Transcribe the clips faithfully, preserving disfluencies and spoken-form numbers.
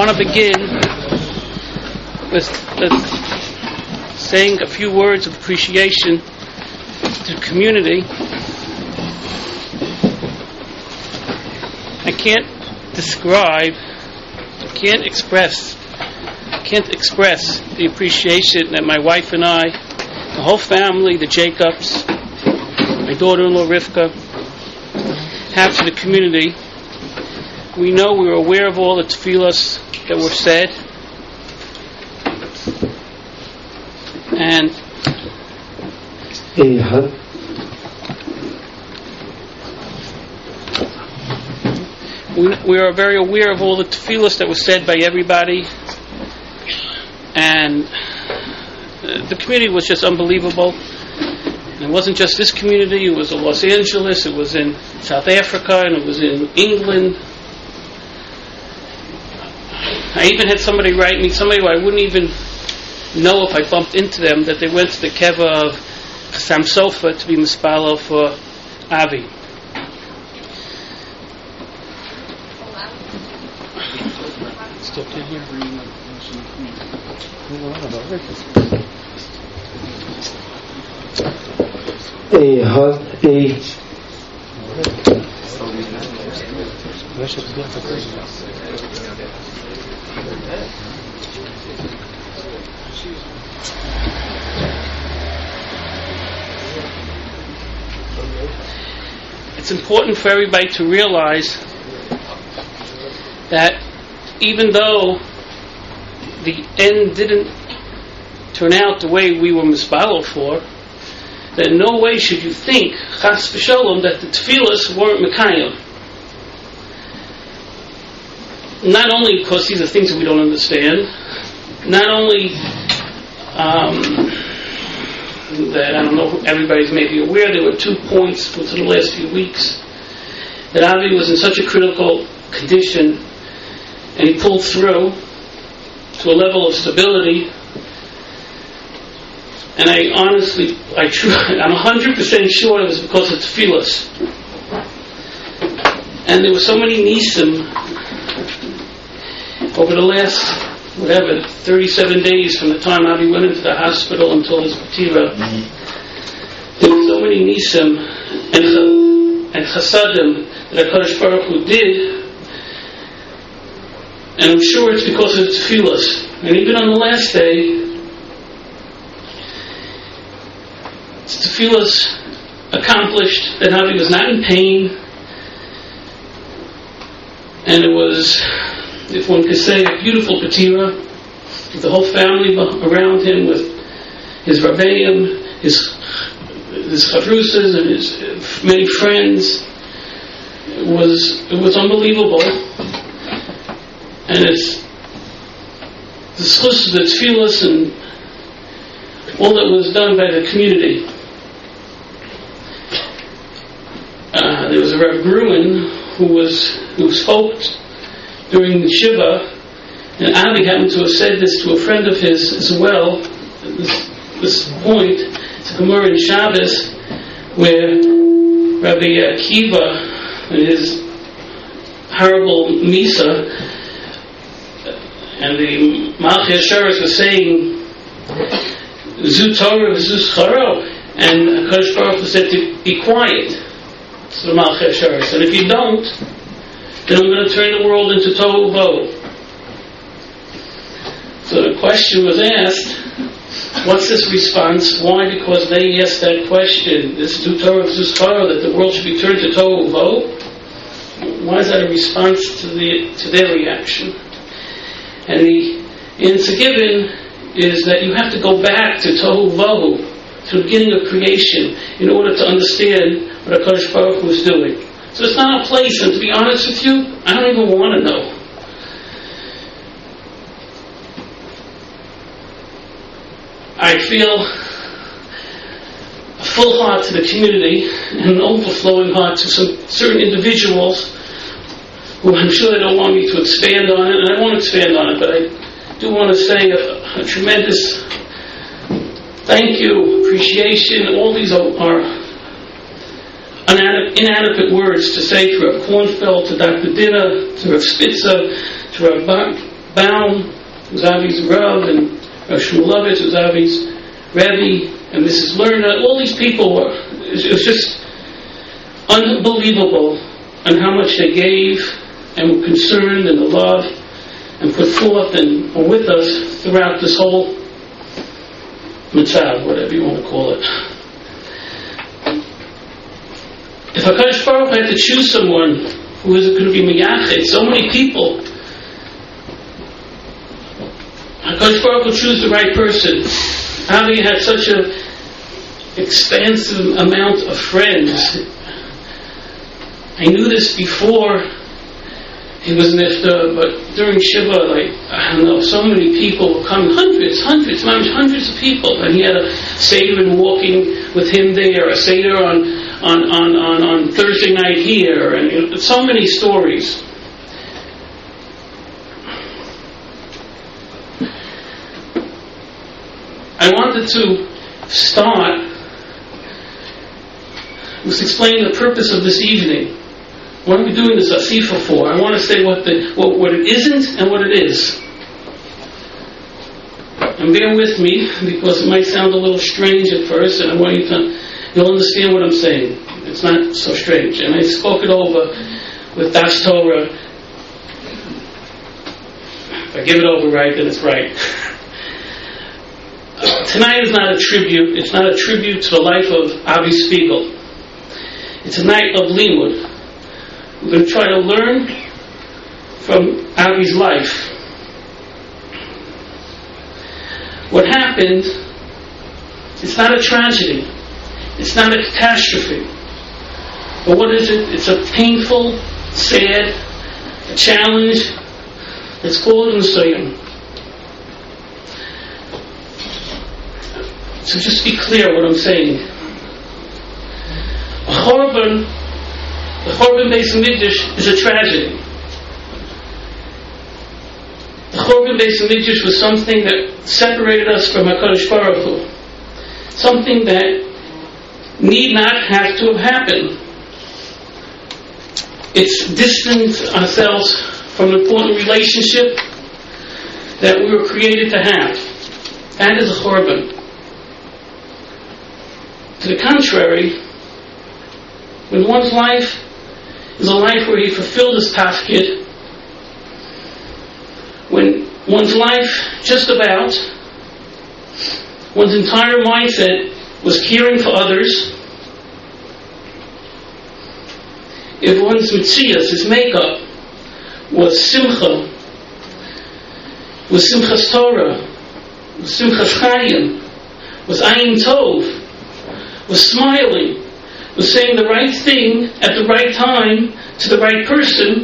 want to begin with, with saying a few words of appreciation to the community. I can't describe, I can't express, I can't express the appreciation that my wife and I, the whole family, the Jacobs, my daughter-in-law Rivka, have to the community. We know we were aware of all the tefillos that were said, and we, we are very aware of all the tefillos that were said by everybody, and the community was just unbelievable. And it wasn't just this community, it was in Los Angeles, it was in South Africa, and it was in England. I even had somebody write me, somebody who I wouldn't even know if I bumped into them, that they went to the keva of Chassam Sofer to be mispalo for Avi. Still can't hear. A hot a It's important for everybody to realize that even though the end didn't turn out the way we were mispalo for, that in no way should you think, chas v'sholom, that the tefillos weren't mekayim. Not only because these are things that we don't understand, not only um, that, I don't know, everybody's maybe aware, there were two points within the last few weeks that Avi was in such a critical condition, and he pulled through to a level of stability. And I honestly, I tr- I'm one hundred percent sure it was because of tefillos. And there were so many nisim over the last, whatever, thirty-seven days from the time Avi went into the hospital until his patira. There were so many nisim and, and chasadim that HaKadosh Baruch Hu did. And I'm sure it's because of the tefillos. And even on the last day, tefillos accomplished that Avi was not in pain, and it was, if one could say, a beautiful patira with the whole family around him, with his rabbeim, his his chavrusas, and his many friends. It was it was unbelievable, and it's the schus of the tefillos and all that was done by the community. Uh, there was a Rav Gruen who was who spoke during the Shiva, and Avi happened to have said this to a friend of his as well. At this, this point, it's a Gemara in Shabbos where Rabbi Akiva and his horrible Misa and the Malchei Asheres were saying Zu Torah Zu Scharo, and HaKadosh Baruch Hu said to be quiet. So the Malchei Asheres, and if you don't, then I'm going to turn the world into tohu bohu. So the question was asked, what's this response? Why? Because they asked that question, this Zu Torah Zu Scharo, that the world should be turned to tohu bohu. Why is that a response to the to their reaction? And the answer given is that you have to go back to tohu bohu, to the beginning of creation, in order to understand what HaKadosh Baruch Hu is doing. So it's not a place, and to be honest with you, I don't even want to know. I feel a full heart to the community and an overflowing heart to some certain individuals who I'm sure they don't want me to expand on it, and I won't expand on it, but I do want to say a, a tremendous thank you, appreciation. All these are, are inadequate words to say to Rav Kornfeld, to Doctor Dinah, to Rav Spitzer, to Rav Baum, who was Avi's Rav, and Rav Shmulevitz, who was Avi's Rebbe, and Missus Lerner. All these people were, it was just unbelievable on how much they gave and were concerned and loved and put forth and were with us throughout this whole mitzvah, whatever you want to call it. If HaKadosh Baruch Hu had to choose someone who is going to be miyached, so many people, HaKadosh Baruch Hu choose the right person. Avi had such an expansive amount of friends. I knew this before he was nifta, but during Shiva, like, I don't know, so many people were coming, hundreds, hundreds, hundreds of people, and he had a Seder and walking with him there, a Seder on, on, on, on, on Thursday night here, and you know, so many stories. I wanted to start with explaining the purpose of this evening. What are we doing this Asifa for? I want to say what the what, what it isn't and what it is. And bear with me, because it might sound a little strange at first, and I want you to, you'll understand what I'm saying. It's not so strange. And I spoke it over with Das Torah. If I give it over right, then it's right. Tonight is not a tribute. It's not a tribute to the life of Avi Spiegel. It's a night of limud. We're going to try to learn from Avi's life. What happened, it's not a tragedy. It's not a catastrophe. But what is it? It's a painful, sad, a challenge. It's called Nisayim. So just be clear what I'm saying. A Chorban, the Chorban Beis Hamikdash is a tragedy. The Chorban Beis Hamikdash was something that separated us from HaKadosh Baruch Hu. Something that need not have to have happened. It's distanced ourselves from an important relationship that we were created to have. That is a Chorban. To the contrary, when one's life is a life where he fulfilled his tafkid, when one's life just about, one's entire mindset was caring for others, if one's mitzias, his makeup, was simcha, was simchas Torah, was simchas chayim, was ayin tov, was smiling, was saying the right thing at the right time to the right person,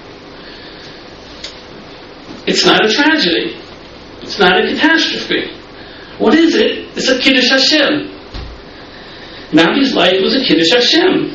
it's not a tragedy. It's not a catastrophe. What is it? It's a Kiddush Hashem. Navi's life was a Kiddush Hashem.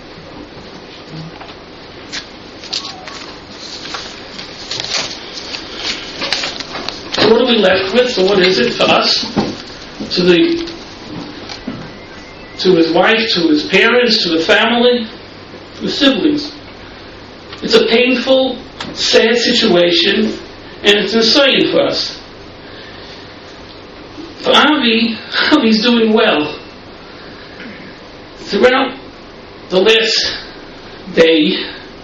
So what are we left with? So what is it for us? To the to his wife, to his parents, to the family, to his siblings. It's a painful, sad situation, and it's insane for us. For Avi, Avi's doing well. Throughout the last day,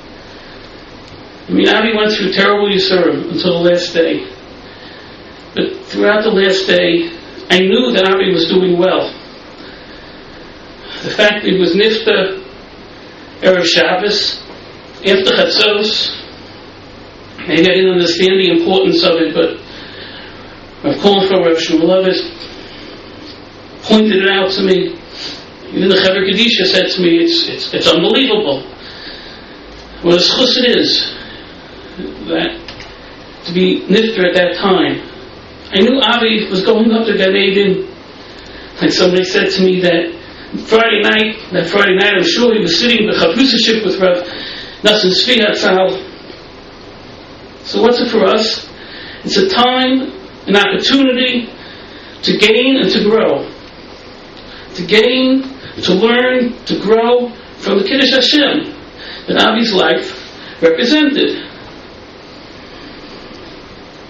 I mean, Avi went through terrible Yisurim until the last day. But throughout the last day, I knew that Avi was doing well. The fact that he was nifta Erev Shabbos, after Chatzos, maybe I didn't understand the importance of it, but Rav Kornfeld, Rav Shmulevitz pointed it out to me. Even the Chaver Kedisha said to me, it's it's it's unbelievable. What a schus it is that to be nifter at that time. I knew Avi was going up to Gan Eden. Like somebody said to me that Friday night, that Friday night, I'm sure he was sitting in the Chavusaship with Rav Nassim Tzvi Hatzal. So what's it for us? It's a time, an opportunity to gain and to grow. To gain, to learn, to grow from the Kiddush Hashem that Avi's life represented.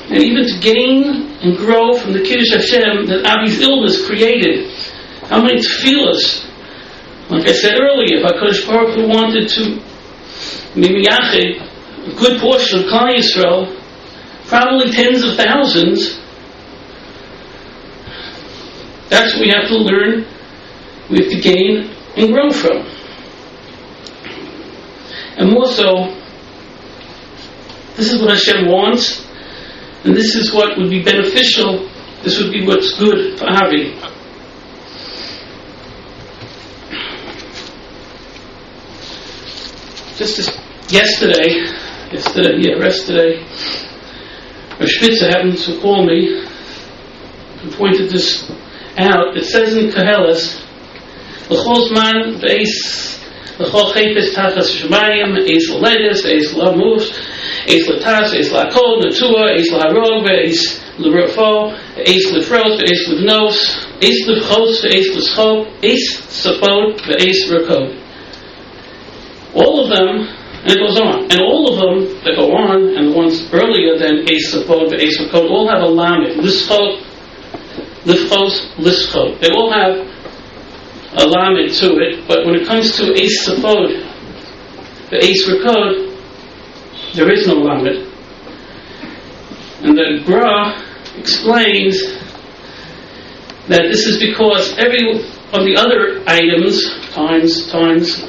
and even to gain and grow from the Kiddush Hashem that Avi's illness created. How many tefillas? Like I said earlier, if HaKadosh Baruch Hu wanted to mimiyached a good portion of Klal Yisrael, probably tens of thousands, that's what we have to learn, we have to gain and grow from. And more so, this is what Hashem wants, and this is what would be beneficial, this would be what's good for Avi. Just as yesterday, yesterday, yeah, yesterday, Rosh Spitzer happened to call me and pointed this out. It says in Koheles, L'chol zman v'eis l'chol chaypes tachas shemayim, eis l'ledis, eis l'amuf, eis l'tas, eis l'akol, netua, eis l'harog, eis l'rofo, eis l'fros, eis l'vnos, eis l'vchos, eis l'schop, eis sapot, eis rakod. All of them, and it goes on, and all of them that go on, and the ones earlier than Eis Sapod, Eis Rakod, all have a lamed, Lischot, Lifchos, Lischot. They all have a lamed to it, but when it comes to Eis Sapod, the Eis Rakod, there is no lamed. And the Gra explains that this is because every of the other items, times, times,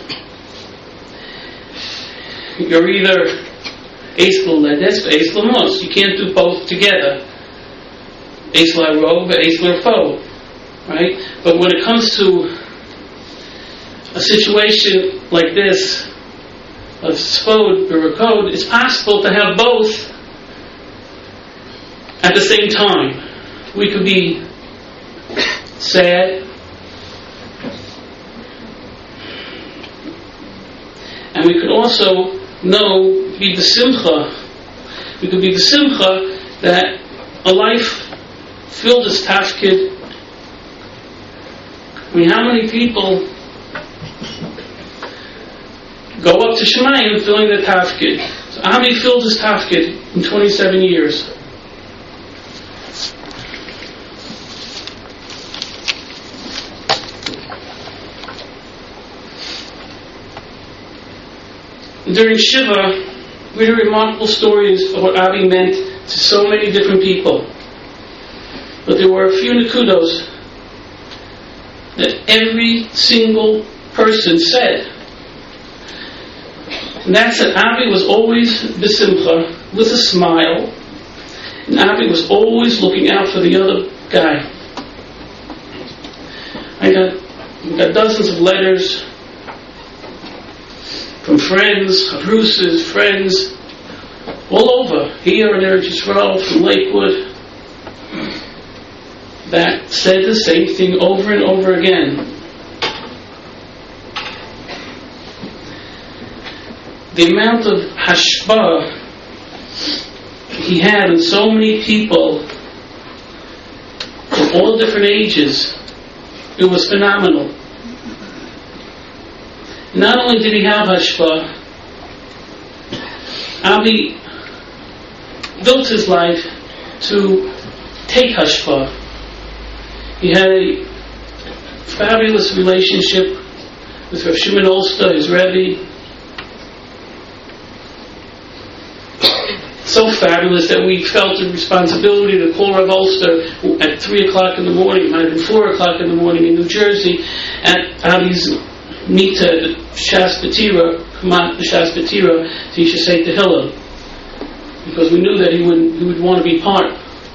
you're either Eis L'Ledes or Eis L'Mos. You can't do both together. Eis L'Harog or Eis L'Rofo. Right? But when it comes to a situation like this, of Sfod or Rakod, it's possible to have both at the same time. We could be sad, and we could also know, be the simcha. We could be the simcha that a life filled as tafkid. I mean, how many people go up to Shemayim filling their tafkid? So how many filled his tafkid in twenty-seven years? During Shiva, we hear remarkable stories of what Avi meant to so many different people. But there were a few nekudos that every single person said. And that's that Avi was always besimcha, with a smile, and Avi was always looking out for the other guy. I got, I got dozens of letters from friends, Russes, friends, all over, here in Eretz Yisrael, from Lakewood, that said the same thing over and over again. The amount of hashpah he had in so many people of all different ages, it was phenomenal. Not only did he have hashpah, Avi built his life to take hashpah. He had a fabulous relationship with Rav Shimon Olster, his Rebbe. So fabulous that we felt the responsibility to call Rav Olster at three o'clock in the morning, it might have been four o'clock in the morning in New Jersey, at Avi's Mita, the Shas B'Tira, Kamat the Shas B'Tira, so he should say Tehillah, because we knew that he would he would want to be part.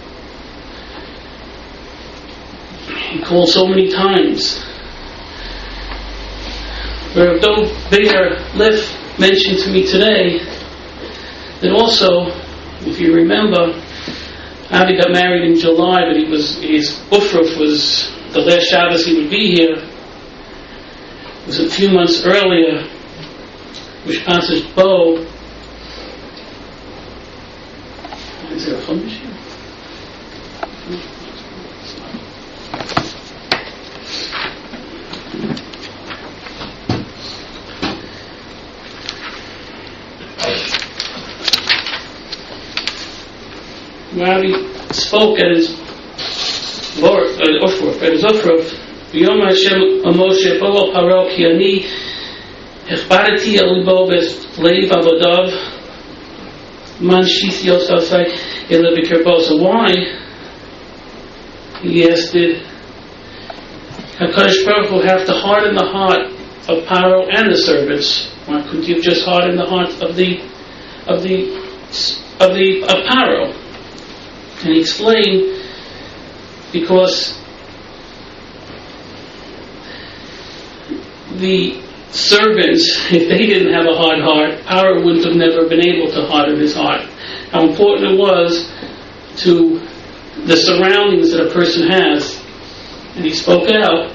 He called so many times. Rav Dov Beir Liff mentioned to me today that also, if you remember, Avi got married in July, but he was his Ufruf was the last Shabbos he would be here. It was a few months earlier, which passes Bo. Is there a chumash here? Rabbi spoke at his Ofruf, at his Ofruf, V'yom Hashem Moshe Bo Paro Ki Ani Echbarati El Libo Leiv Avodav Man Shisi Yosafai Ele B'Kirbo. So why, he asked, did HaKadosh Baruch Hu have to harden the heart of Paro and the servants? Why couldn't he have just hardened the heart of the of the of the of Paro? And he explained, because the servants, if they didn't have a hard heart, Paro wouldn't have never been able to harden his heart. How important it was to the surroundings that a person has. And he spoke out.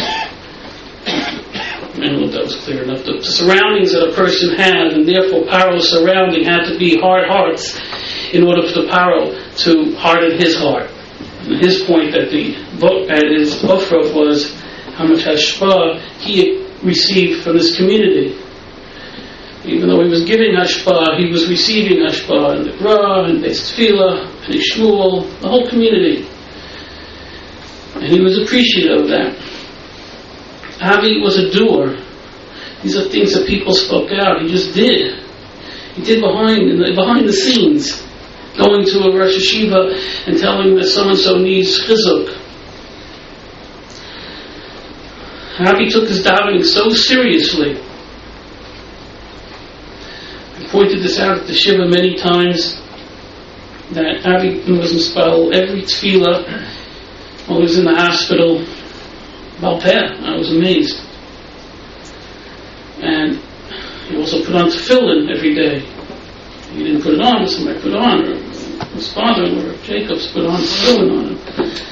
I don't know if that was clear enough. The, the surroundings that a person has, and therefore Paro's surrounding had to be hard hearts in order for the Paro to harden his heart. And his point at the at his Ofruf was how much hashpah he received from this community. Even though he was giving hashpah, he was receiving hashpah in the Gra, and Beis Tefillah, and Shmuel, the whole community. And he was appreciative of that. Avi was a doer. These are things that people spoke out. He just did. He did behind in the, behind the scenes, going to a Rosh Hashiva and telling that so-and-so needs chizuk. Avi took his davening so seriously. I pointed this out at the Shiva many times, that Avi was mispelled every tefillah while he was in the hospital. Balpeh, I was amazed. And he also put on tefillin every day. He didn't put it on, but somebody put it on, or his father or Jacob's put on tefillin on him.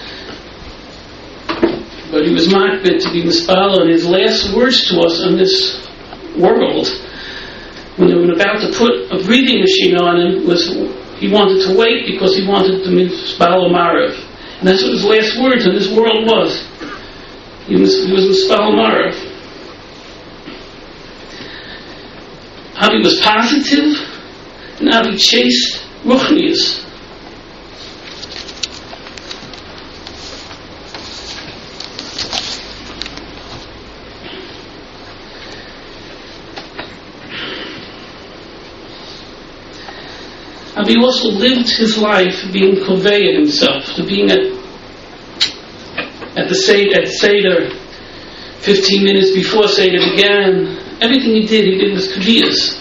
But he was makbid to be mispal, and his last words to us in this world, when they were about to put a breathing machine on him, was he wanted to wait because he wanted to mispal Marav. And that's what his last words in this world was. He was, he was mispal Marav. Avi was positive, and Avi chased ruchnius. Avi also lived his life being koveya himself, to being at at the Seder, at Seder, fifteen minutes before Seder began. Everything he did, he did with kaviyas.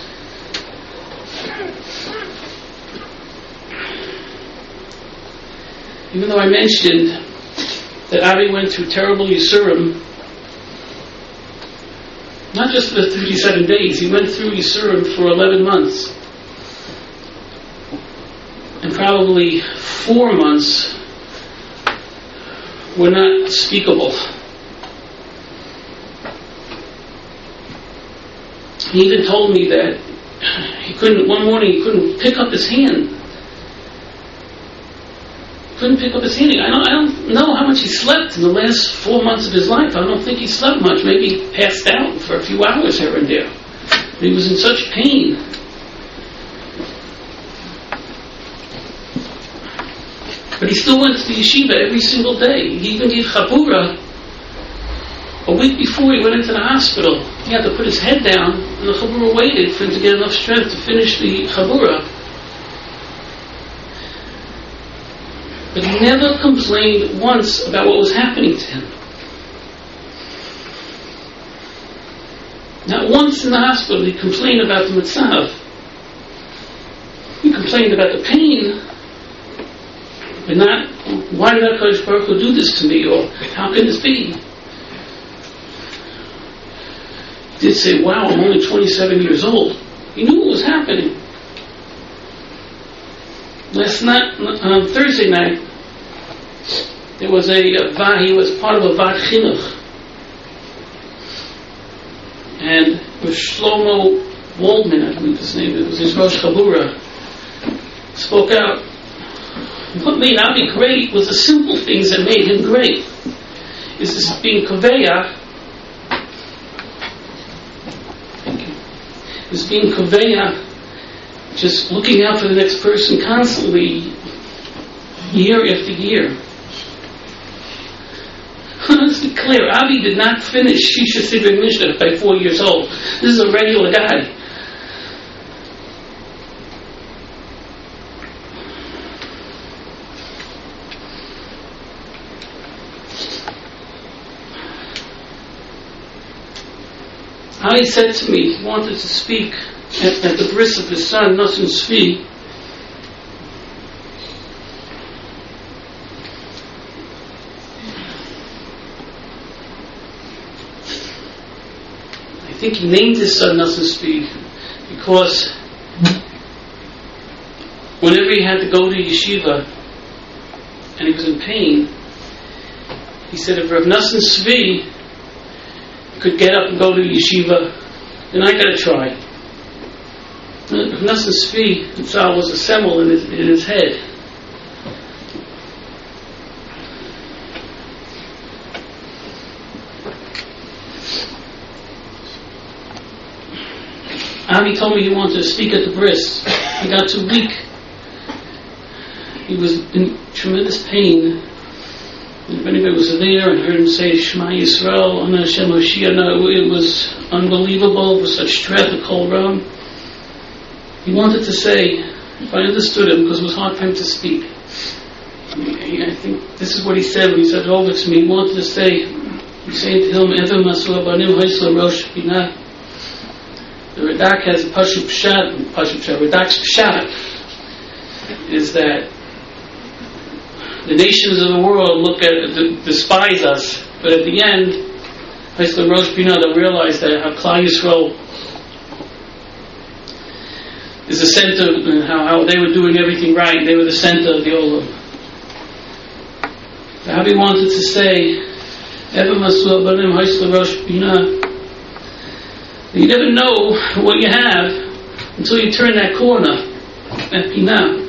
Even though I mentioned that Avi went through terrible Yisurim, not just for the thirty-seven days, he went through Yisurim for eleven months. And probably four months were not speakable. He even told me that he couldn't, one morning he couldn't pick up his hand. Couldn't pick up his hand. I don't, I don't know how much he slept in the last four months of his life. I don't think he slept much. Maybe he passed out for a few hours here and there. But he was in such pain. But he still went to the yeshiva every single day. He even gave chabura. A week before he went into the hospital, he had to put his head down, and the chabura waited for him to get enough strength to finish the chabura. But he never complained once about what was happening to him. Not once in the hospital did he complain about the mitzav. He complained about the pain, but not, why did HaKadosh Baruch Hu do this to me, or how can this be? He did say, wow, I'm only twenty-seven years old. He knew what was happening. Last night, on Thursday night, there was a, a he was part of a Vat Chinuch, and it was Shlomo Waldman, I believe his name, it was his Rosh Chabura, spoke out. What made Avi great was the simple things that made him great. Is this being koveya? Thank you. Is being koveya, just looking out for the next person constantly, year after year. Let's be clear, Avi did not finish Shisha Sidrei Mishnah by four years old. This is a regular guy. Avi said to me, he wanted to speak at, at the bris of his son, Nosson Tzvi. I think he named his son Nosson Tzvi because whenever he had to go to yeshiva and he was in pain, he said, if Rav Nosson Tzvi could get up and go to yeshiva, then I gotta try. Rav Nosson Tzvi, the Tzal was a semel in his, in his head. Avi told me he wanted to speak at the bris. He got too weak. He was in tremendous pain. And if anybody was there and heard him say Shema Yisrael, Ana Hashem Hoshiach, it was unbelievable. It was such strength, a kol ram. He wanted to say, if I understood him, because it was hard for him to speak. I think this is what he said when he said it over to me. He wanted to say, he's saying to him, Evan Masu Abanim Haisla Rosh Binah. The Radak has a Pashup Pshat, Pashup Pshat, Radak's Pshat is that the nations of the world look at, despise us, but at the end, Haisla Rosh Binah, they'll realize that how Klal Yisrael is the center, and how, how they were doing everything right, they were the center of the Olam. The Rabbi wanted to say, Ever Masu Abanim Haisla Rosh Binah. You never know what you have until you turn that corner, that pinah.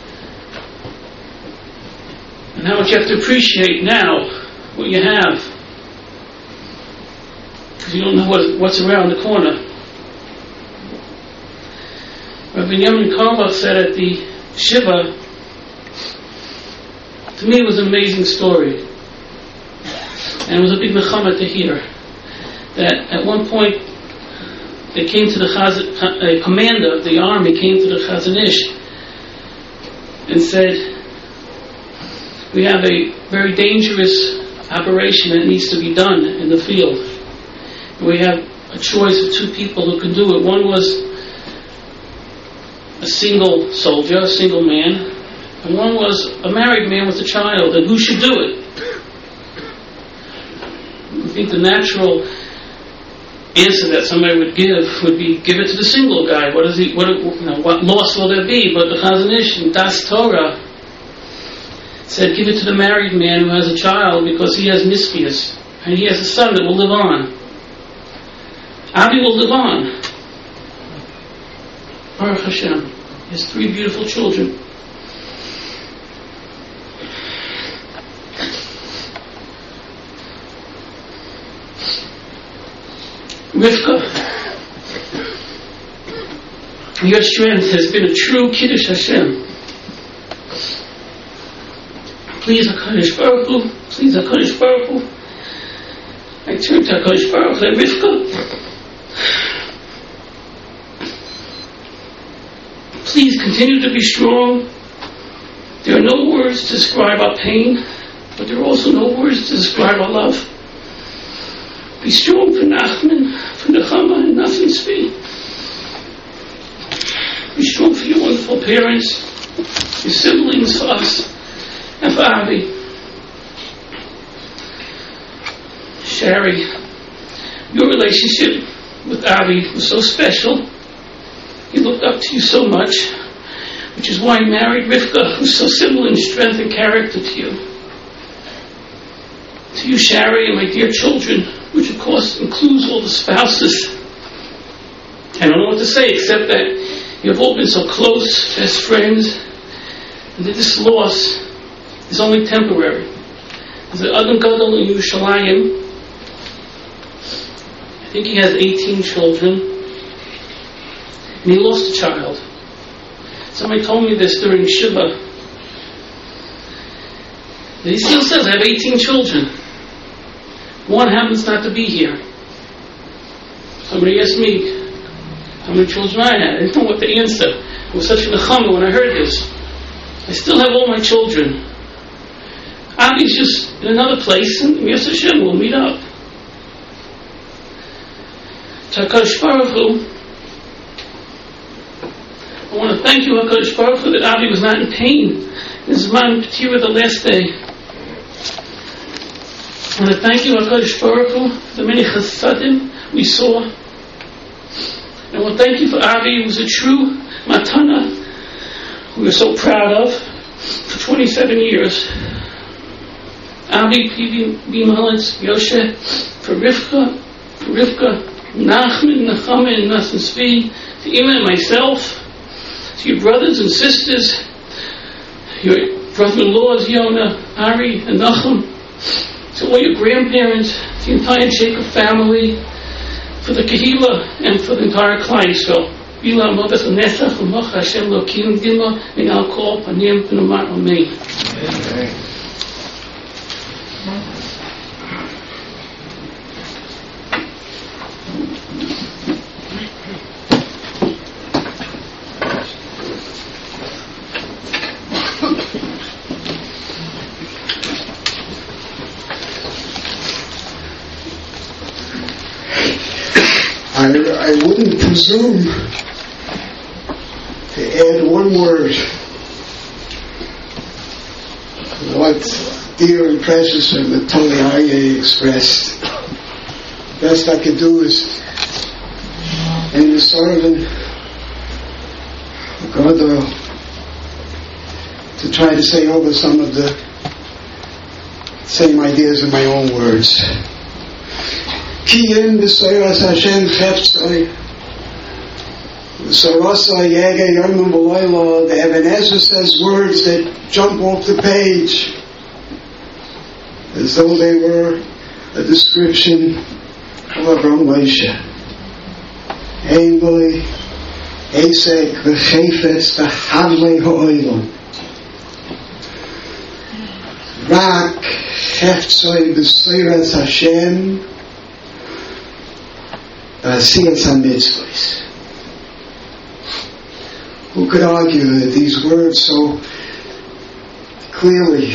And how much you have to appreciate now what you have, because you don't know what, what's around the corner. Rabbi Yemen Carlebach said at the Shiva, to me it was an amazing story, and it was a big mechama to hear, that at one point they came to the Chaz, a commander of the army came to the Chazon Ish and said, we have a very dangerous operation that needs to be done in the field. And we have a choice of two people who can do it. One was a single soldier, a single man, and one was a married man with a child, and who should do it? I think the natural answer that somebody would give would be, give it to the single guy. What is he? What, you know, what loss will there be? But the Chazon Ish in Das Torah said, give it to the married man who has a child, because he has niskias and he has a son that will live on. Avi will live on. Baruch Hashem. He has three beautiful children. Rivka, your strength has been a true Kiddush Hashem. Please, HaKadosh Baruch Hu, please, HaKadosh Baruch Hu. I turn to HaKadosh Baruch Hu, Rivka. Please continue to be strong. There are no words to describe our pain, but there are also no words to describe our love. Be strong for Nachman, for Nechama, and Nosson Tzvi. Be strong for your wonderful parents, your siblings, for us, and for Avi. Shari, your relationship with Avi was so special. He looked up to you so much, which is why he married Rivka, who's so similar in strength and character to you. To you, Shari, and my dear children, which of course includes all the spouses. I don't know what to say except that you have all been so close, best friends, and that this loss is only temporary. There's an Adam Gadol in Yerushalayim. I think he has eighteen children, and he lost a child. Somebody told me this during Shiva, And he still says, I have eighteen children. One happens not to be here. Somebody asked me how many children I had. I didn't know what to answer. It was such a nechama when I heard this. I still have all my children. Avi's just in another place, and Yos Hashem will meet up. HaKadosh Baruch Hu, I want to thank you, HaKadosh Baruch Hu, that Avi was not in pain in Zman P'tira the last day. I want to thank you, HaKadosh Baruch Hu, for the many chasadim we saw. And I want to thank you for Avi, who was a true matana, who we're so proud of, for twenty-seven years. Avi, P B Mullins, Yoshe, for Rivka, for Rivka, Nachman, Nechama, and Nasan Tzvi, to Ima and myself, to your brothers and sisters, your brother-in-laws, Yona, Ari, and Nachum, to all your grandparents, the entire Jacob family, for the Kehila, and for the entire Klal Yisrael. Bila Modas Nesach, U'Moch Hashem Lokim Dima, and I'll call Panim P'Nomar Amen. I, I wouldn't presume to add one word to what dear and precious and Tony Aryeh expressed. Best I could do is in the sermon God to try to say over some of the same ideas in my own words. Kiyim b'soras Hashem cheftzai b'sorasa yege yomim b'loyla. The Eben Ezra says words that jump off the page as though they were a description of Avram Moshe. Eiloi Esek v'chefetz v'havlei ha'olam Rak cheftzai b'soras Hashem Asiyas HaMitzvahs. Who could argue that these words so clearly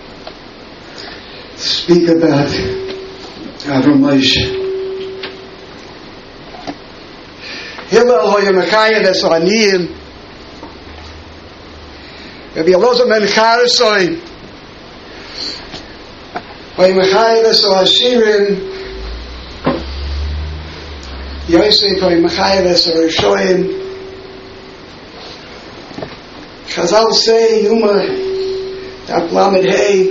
speak about Avram Moshe? Hillel hoyamachaya desaniyim. Rabbi Elazar ben Charisoi hoyamachaya desanashirim. Yosef hoyamachaya desarashoyim. Chazal say Yuma Daf Lamed Hey.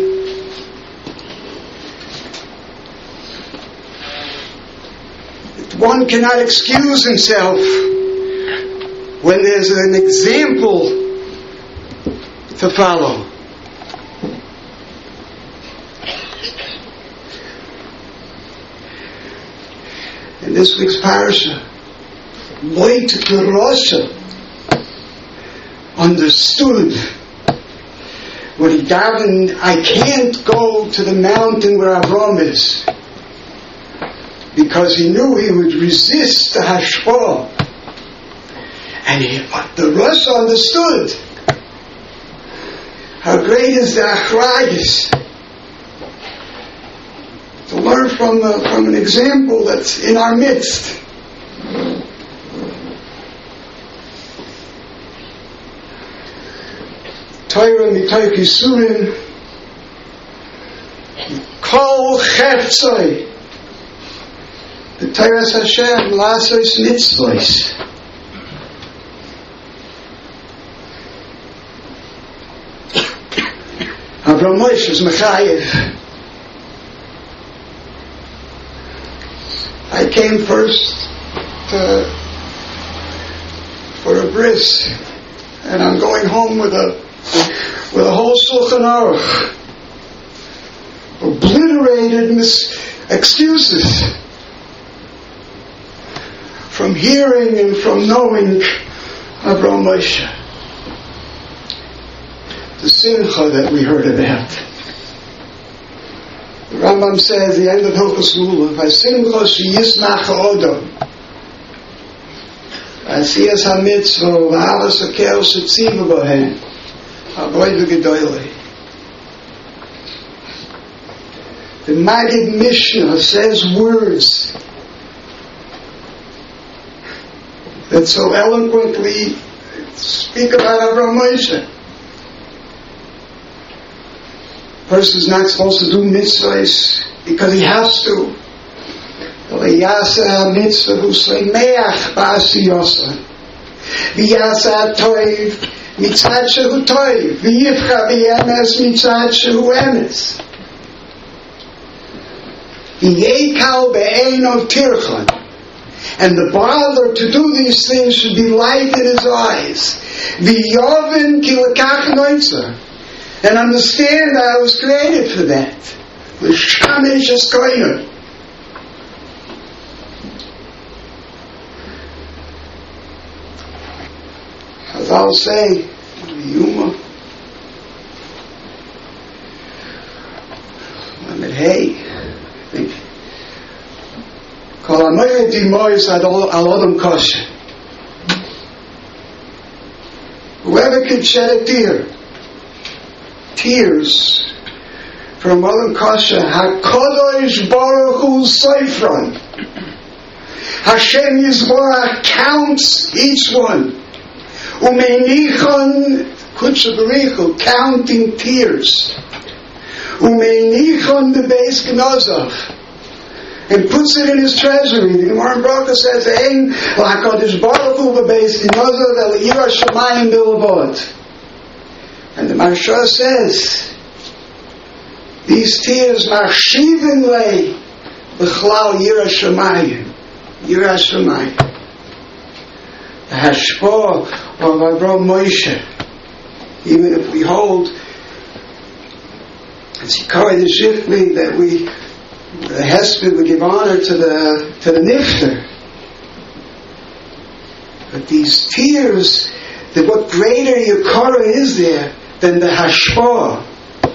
One cannot excuse himself when there's an example to follow. In this week's parasha, Moed Gerosha understood when he davened, I can't go to the mountain where Avram is, because he knew he would resist the hashpah. And he, the Rosh understood how great is the achrayus to learn from the, from an example that's in our midst. Torah mitoch yisurim kol cheftzai B'Torah Hashem lasos mitzvos. Avram Moshe is mechayev. I came first to, for a bris, and I'm going home with a with a whole Shulchan Aruch, obliterated mis- excuses from hearing and from knowing Avram Moshe. The simcha that we heard about. The Rambam says, the end of Hilchos Lulav, Vaysimcha sheyismach ha'odam, Vayasiyas ha'mitzvah, v'ahavas ha'kel shetziva bohen, ha'avodah gedoylei. The Maggid Mishnah says words that so eloquently speak about Avraham Moshe. A person is not supposed to do mitzvahs because he has to. V'yasa mitzvah v'sleimeach ba'asiyosa. V'yasa toiv mitzad shehu toiv. V'yivcha b'yemes mitzad shehu emes. V'yekal be'eino tirchon. And the bother to do these things should be light in his eyes. V'yovin ki lekach noitza. And understand that I was created for that. L'shamish eskoinu. As I'll say, Yuma. I mean, hey, I think. Kol hamoyed dimois ad alodom kosher. Whoever can shed a tear, tears from Adam Kasha, HaKadosh Baruch Hu Seifron. Hashem Yisborach counts each one. Umeinichon Kutshabarichu, counting tears. Umeinichon the Beis Gnozov, and puts it in his treasury. The Gemara in Bracha says, Ein HaKadosh Baruch Hu Beis Gnozov El Yira Shamayim Bilvod. And the Maharsha says, these tears Machshivin lei B'chlal Yira Shamayim. Yira Shamayim. The Hashpah of Avraham Moshe. Even if we hold, as he called the Shifli, that we, the Hesped, we give honor to the to the Nifter. But these tears, that what greater Yikara is there than the Hashpah?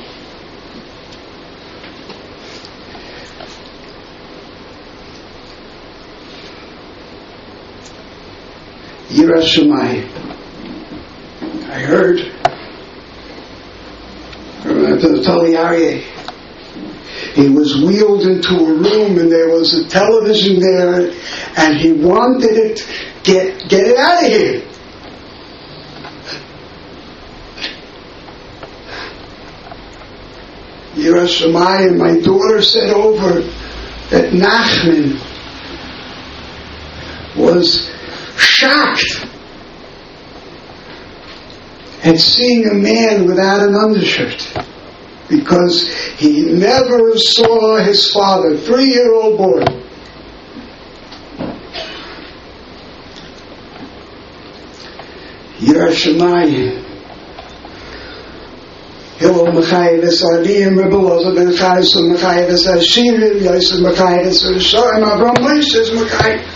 Yira Shamayim. I heard from the Tali Aryeh. He was wheeled into a room and there was a television there, and he wanted it, get get it out of here. Yira Shamayim, my daughter said over that Nachman was shocked at seeing a man without an undershirt, because he never saw his father, three-year-old boy. Yira Shamayim. Hillel Mechayev es Ardim, Rebbe Loza ben Chayesel Mechayev es Ashirim, Yosef Mechayev es Rishoim, Avraham Moshe es Mechayev.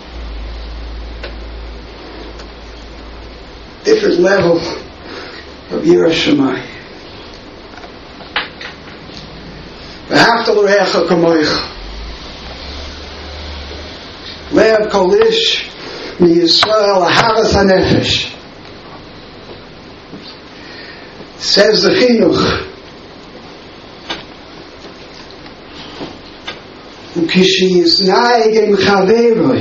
Different level of Yira Shamayim. V'hafta l'recha kamoicha. Lev kol ish mi Yisrael ahavas hanefesh. Says the Chinuch. Ukishi yisnaig em chaveroi.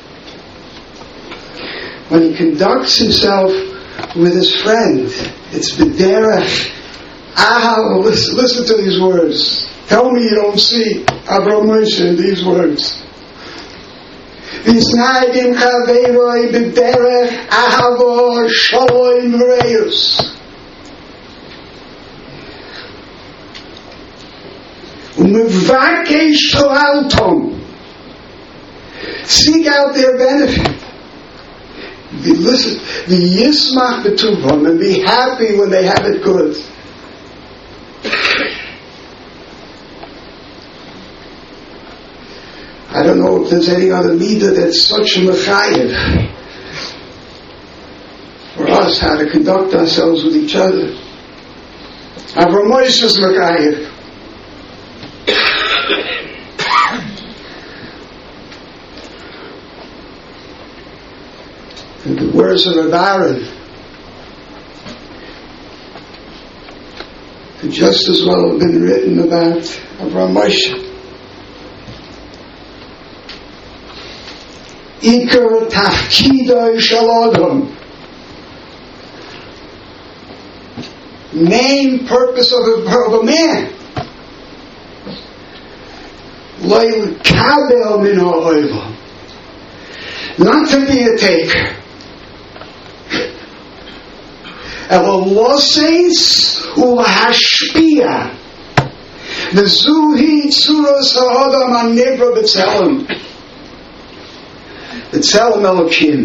When he conducts himself with his friend, it's b'derech ahav. Listen, listen to these words. Tell me you don't see Avraham Moshe in these words. V'yisnaigim chaveroi b'derech ahavo shalom v'reus. U'mevakesh to'altom. Seek out their benefit. Listen, the yismach b'tuvon, and be happy when they have it good. I don't know if there's any other midah that's such a mechayev for us, how to conduct ourselves with each other. Avraham Moshe is mechayev. words of Reb Aaron could just as well have been written about Avraham Moshe. Iker tafkidoi shel adam. Main purpose of a, of a man. Loy kabel min ha'olam. Not to be a taker. Elo loseis ulahashpia. Nezuhi tzuros ha'adam ha'nivra b'tzelem. B'tzelem Elokim.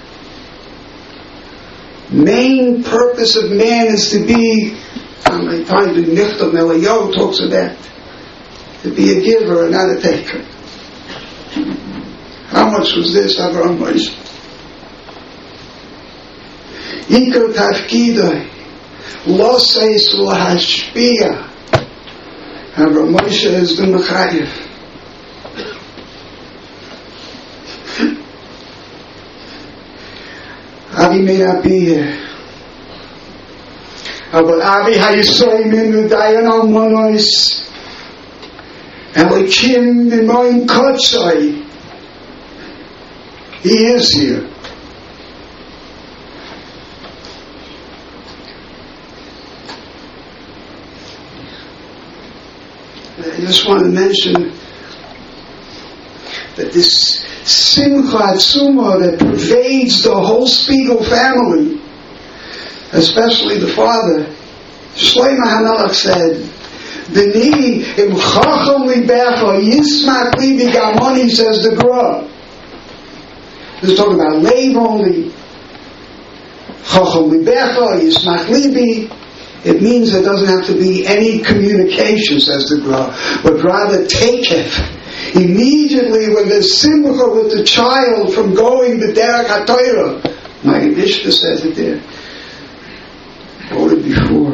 Main purpose of man is to be, on my time the Nichtav Eliyahu talks about, to be a giver and not a taker. How much was this, Avraham Moshe? Iker tafkidai, lo seis ulahashpia. Avraham Moshe is the Mechayev. Avi may not be here. But Avi Hayisayim in the Dayan Almonois Elikim in Moin Kotzai. He is here. I just want to mention that this Simcha Atzuma that pervades the whole Spiegel family, especially the father, Shlomo HaMelech said, B'ni im chacham libecha yismak libi gamoni, says the Gra. This is talking about Lev only. Chacham libecha yismak libi. It means there doesn't have to be any communication, says the Gra, but rather taketh. Immediately when there's simcha with the child from going the derech haTorah, my Mishnah says it there, quoted before.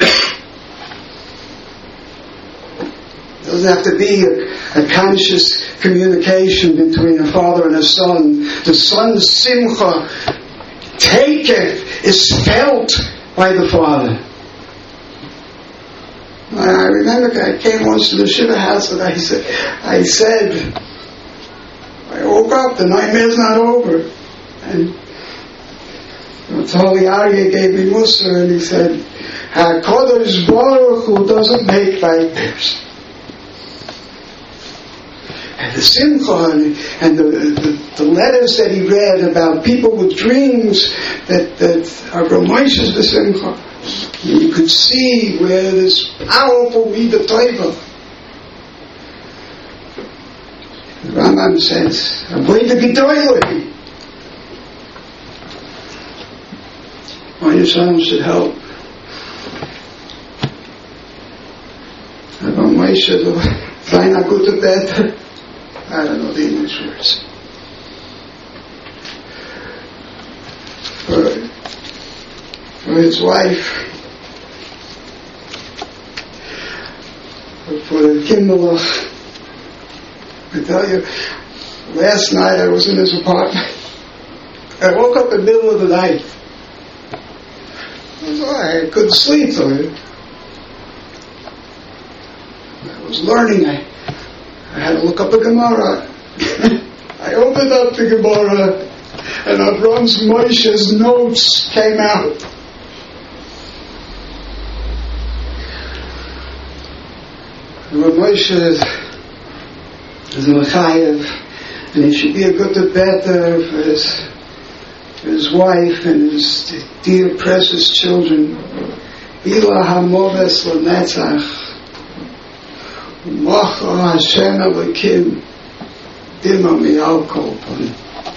Doesn't have to be a, a conscious communication between a father and a son. The son's simcha, taketh, is felt by the father. I remember I came once to the Shiva house and I said, I said, I woke up, the nightmare's not over. And Tali Aryeh gave me Mussar and he said, HaKadosh Baruch Hu doesn't make nightmares. And the Simcha and, and the, the, the letters that he read about people with dreams that, that are Ramoshes the Simcha. You could see where this powerful Midah Tova. The Rambam says, "Avoid the Gedolim." My Yisrael should help. Avraham Moshe, sein a gute Better. I don't know the English words. For, for his wife. For the Kimmelach. I tell you, last night I was in his apartment. I woke up in the middle of the night. I, was, I couldn't sleep though. I was learning. I, I had to look up a Gemara. I opened up the Gemara and Avraham Moshe's notes came out. Rav Moshe is, is a Mechayev, and he should be a good better for his, for his wife and his dear precious children. Bila hamoves l'netzach, u'macha Hashem Elokim, dima mi'al kol panim.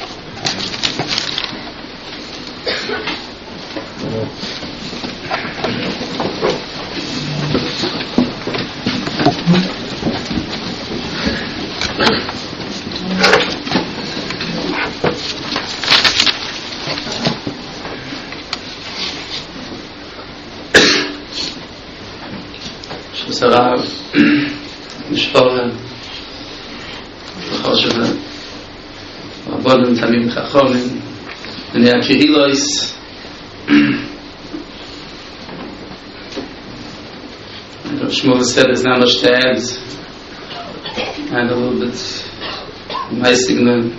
הרב, משפורה, בכל שבא, רבונים תמים חכמים, and the Akihilois. Shmuel said there's not much to add, and a little bit my signal.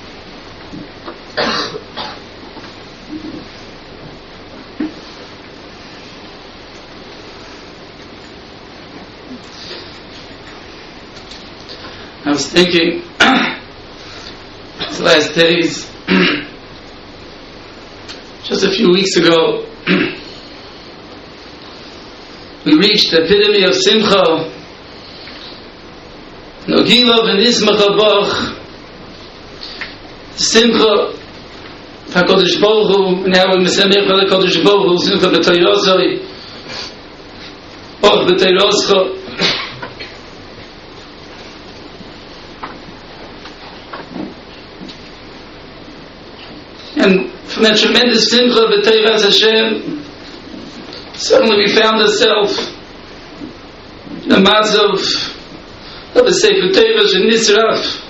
I was thinking these last days, just a few weeks ago, we reached the epitome of Simcha, Nogilov and Ismach Abach, Simcha, HaKadosh Baruch Hu, now we're Mesamech HaKadosh Baruch Hu, Simcha B'Toyrosoi, Bach B'Toyroscha. And from that tremendous Simcha B'Toyras Hashem, suddenly we found ourselves in a mazav of a Sefer Teivas and Nisraf.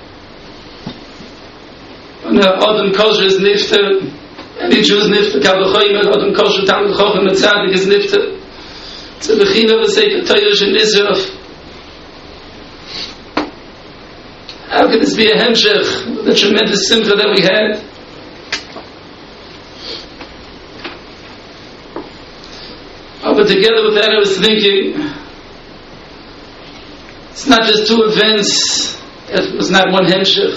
When Adam Kosher is nifter, any Jew is nifter, Kavachoyim, Adam Kosher, Talmud Chochem, and Tzadik is nifter. It's a Bechina of a Sefer Teivas and Nisraf. How could this be a hemshech, the tremendous simcha that we had? Oh, but together with that I was thinking, it's not just two events, it was not one hemshech.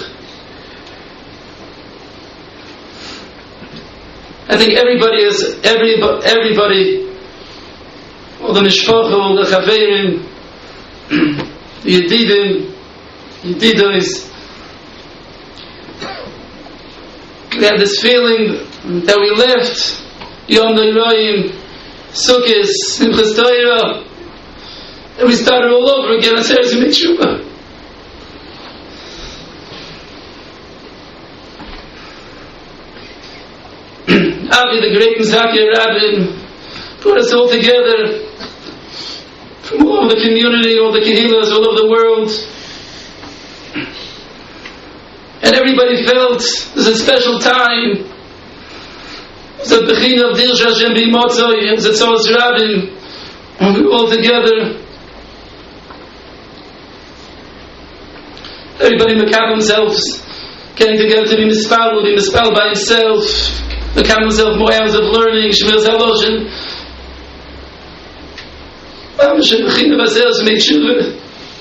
I think everybody is, everybody, everybody, all the mishpacha, all the chaverim, the yedidim, yedidois, we had this feeling that we left Yom Noraim, Sukkot, Simchas Torah, and we started all over again on Saturday to make tshuva. Avi, the great Mizakir Rabin, put us all together from all over the community, all the Kehilas, all over the world. And everybody felt it was a special time. It was a Bechina of Dirsh Hashem B'Motzoi, it was a Tzoros Rabin, and we were all together. Everybody Mekabel themselves, getting together to be mispal, will be mispal by himself, Mekabel himself more hours of learning, Shemir Zaloshin. Hashem Bechina Vazel to make tshuva.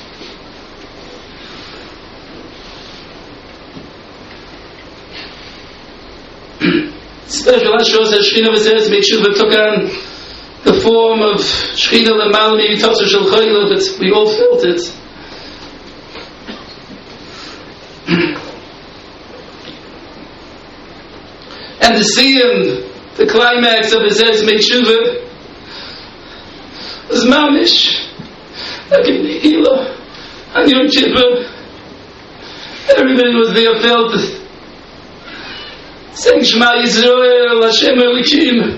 Special Ashros that Shechina Vazel to make tshuva took on the form of Shechina L'mal Mi'itotzer Shel Chayla, that we all felt it. And to see him, the climax of his Eretz Meitshuva, was mamish, like in Nehila, on Yom Kippur. Everybody was there, felt it, saying Shema Yisrael, Hashem Elikim.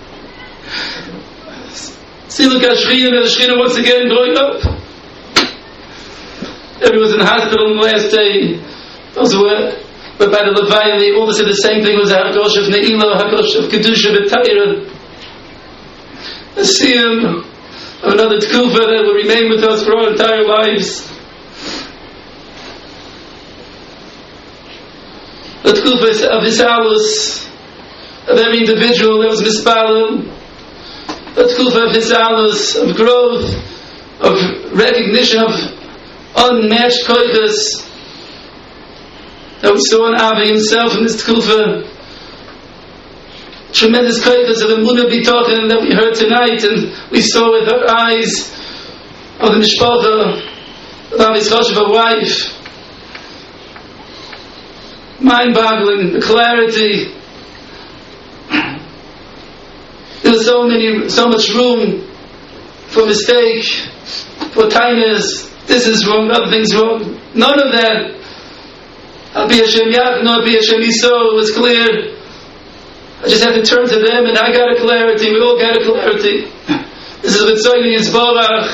See, look at Shechina, and the Shechina once again growing up. Everyone was in the hospital on the last day. Those were, but by the Levaya, they all said the same thing, was a Hakosh of Ne'ilah, Hakosh of Kedusha, B'Tayra. The Siyam of another Tkufa that will remain with us for our entire lives. The Tkufa of Hisalus, of every individual that was Mispalel. The Tkufa of Hisalus, of growth, of recognition of unmatched koiches that we saw in Avi himself in this tkufa. Tremendous koiches of Emunah B'Tochen that we heard tonight and we saw with our eyes of the mishpacha of Avi's Choshev wife. Mind-boggling, the clarity. There was so many, so much room for mistake, for kindness. This is wrong, other things wrong. None of that. Al Pi Hashem Yachnu, Al Pi Hashem Yiso, it was clear. I just had to turn to them and I got a clarity. We all got a clarity. This is V'tzoyni Yisborach.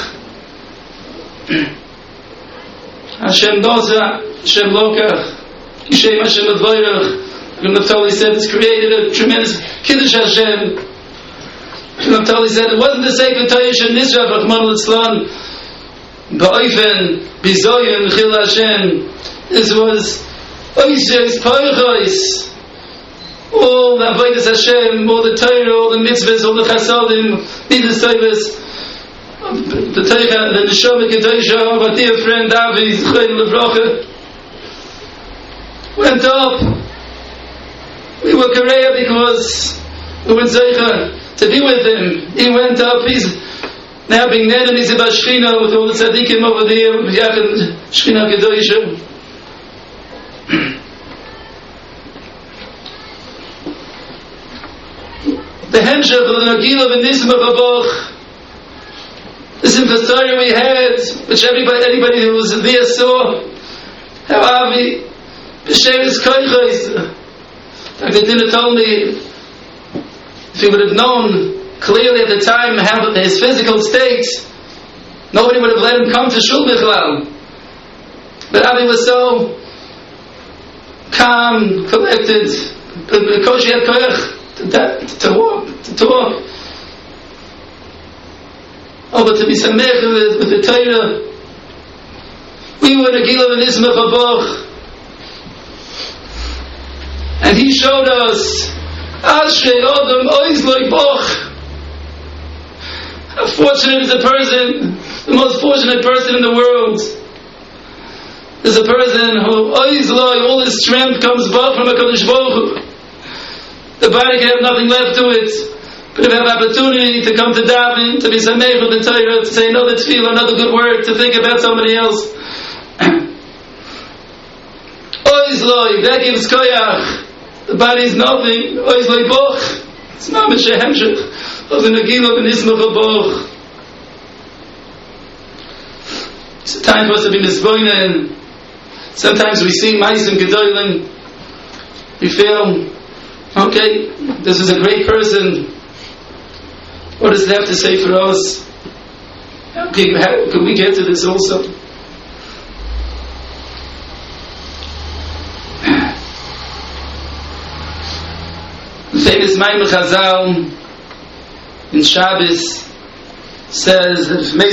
Hashem Doza, Hashem Lokach, Yishem Hashem Advoirach, Naftali said it's created a tremendous Kiddush Hashem. Naftali said it wasn't the sake of Tayish and Nisra, Rahman al-Islam, Ba'ofen, Bizoyen, Chil Hashem. This was Oishes, Parachos, all the Avodas Hashem, all the Torah, all the mitzvahs, all the Chasadim, Midas Tovas, the Teicha, the Neshama Kedosha, our dear friend David, Chayil Levracha, went up. We were Korea because we were Zeicha to be with him. He went up. He's now being Neden. He's about Shechina with all the tzaddikim over there. Yachad Shechina Kedosha. The Hemshech of the Nagila of Nisma Baboch. The simple story we had, which everybody, anybody who was there saw, how Avi B'Shevis Koichos. Doctor Dinner told me if he would have known clearly at the time how his physical state, nobody would have let him come to Shul Bichlal. But Avi was so calm, collected, because he had koyach to, to walk, to talk. Oh, but to be samech with, with the Torah. We were in a Gila and Ismach Aboch. And he showed us Ashrei Odom Oizloi Boch. How fortunate is a person, the most fortunate person in the world. Is a person who Oizloi, all his strength comes both from a Kodesh Baruch Hu. The body can have nothing left to it. But if you have opportunity to come to daven, to be samech with the Torah, to say another tefillah, another good word, to think about somebody else. Oizloi, that gives koyach. The body is nothing. Oizloi boch. It's not Mesheh Hemshech of the Nagila of Nismach Boch. It's a time for us to be misboinen. Sometimes we see Ma'asim Gedolim. We feel, okay, this is a great person. What does it have to say for us? Okay, how can we get to this also? The famous Maimon Chazal in Shabbos says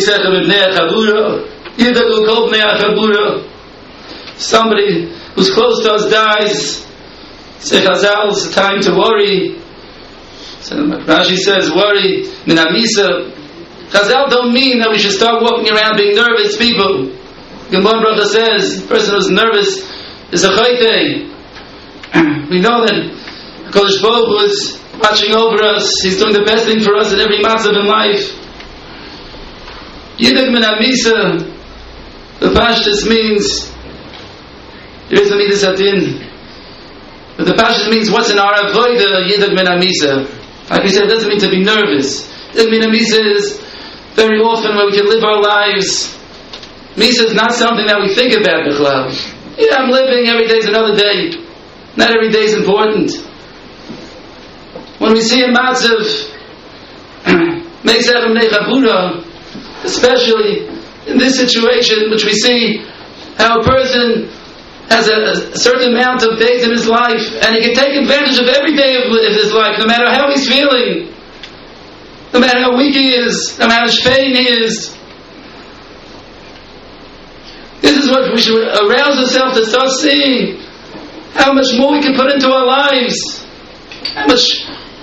that somebody who's close to us dies, say Chazal, it's time to worry. So Rashi says, worry, min hamisa. Chazal don't mean that we should start walking around being nervous people. Gemara Bracha says, the person who's nervous is a chayte. We know that Kodesh Baruch Hu is watching over us. He's doing the best thing for us in every matzav in life. Yidak min hamisa. The Pashtus means there is a midas adin. But the Pashtus means what's in our avodah, yidak min hamisa. Like we said, it doesn't mean to be nervous. Yidak min hamisa is very often where we can live our lives. Misa is not something that we think about, Bichlal. Yeah, I'm living, every day's another day. Not every day is important. When we see a matzav, especially in this situation, which we see how a person has a, a certain amount of days in his life, and he can take advantage of every day of, of his life, no matter how he's feeling, no matter how weak he is, no matter how shpein he is. This is what we should arouse ourselves to start seeing. How much more we can put into our lives. How much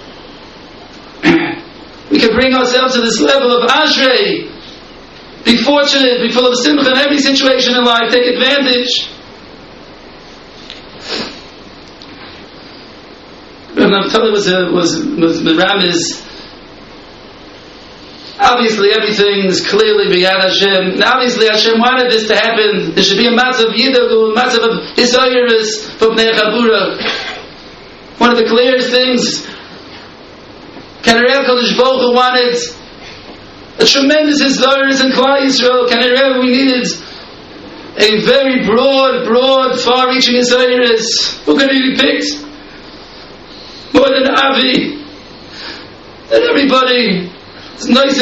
we can bring ourselves to this level of Ashrei. Be fortunate, be full of simcha in every situation in life. Take advantage. Rav Naftali was a, was was Ramiz. Obviously, everything is clearly b'yad Hashem. And obviously, Hashem wanted this to happen. There should be a matzav yidagu, a matzav of hisayrus from Bnei Chabura. One of the clearest things, Kanereh Kodesh Baruch Hu wanted a tremendous hisayrus in Klal Yisrael. Kanereh we needed a very broad, broad, far-reaching hisayrus. Who could he be picked? More than Avi. Than everybody. Everybody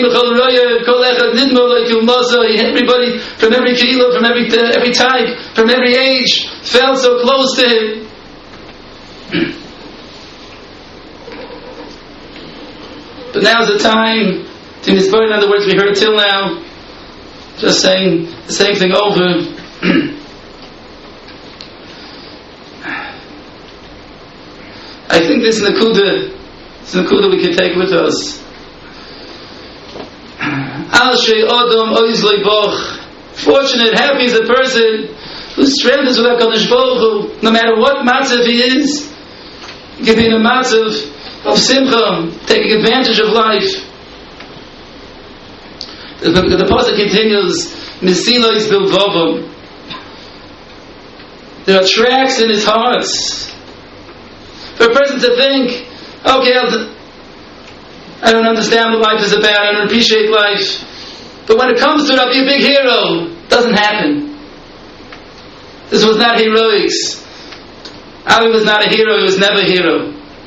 from every kehillah, from every uh, every type, from every age, felt so close to him. But now's the time to inspire. In other words, we heard till now, just saying the same thing over. I think this Nakuda, this Nakuda we can take with us. Fortunate, happy is the person whose strength is with HaKadosh Baruch Hu. No matter what matzav he is, he can be in a matzav of simcha, taking advantage of life. The, the, the pasuk continues, Mesilos bilvavam. There are tracks in his heart. For a person to think, okay, I'll, I don't understand what life is about, I don't appreciate life, but when it comes to it, I'll be a big hero. Doesn't happen. This was not heroics. Avi was not a hero, he was never a hero.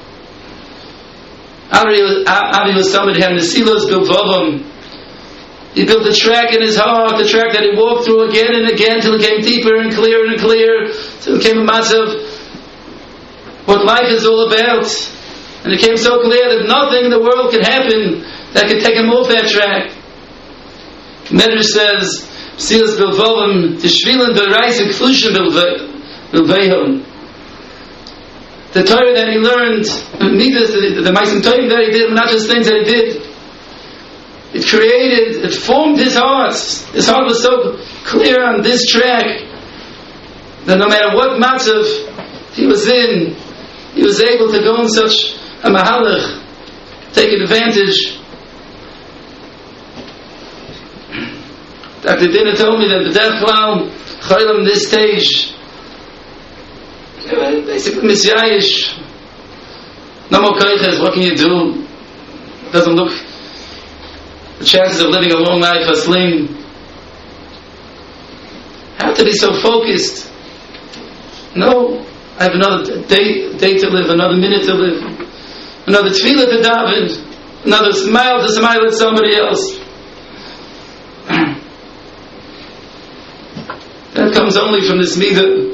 Avi was, Avi was somebody who had Mesilos bilvavam. He built a track in his heart, the track that he walked through again and again till it came deeper and clearer and clearer, till it came a matzav what life is all about. And it became so clear that nothing in the world could happen that could take him off that track. Medrash says, Mesilos bilvavam, Tishvilin b'reisik flushim bilvehom. The Torah that he learned, the, the Meisim Torah that he did, not just things that he did, it created, it formed his heart. His heart was so clear on this track that no matter what matzav he was in, he was able to go in such a mahalach, take advantage. Doctor Dina told me that the B'derech Klal Chaylam in this stage, basically Misyayish, no more koiches, what can you do? It doesn't look, the chances of living a long life are slim. How to be so focused? No, I have another day, day to live, another minute to live, another tefillah to daven, another smile to smile at somebody else. That comes only from this midah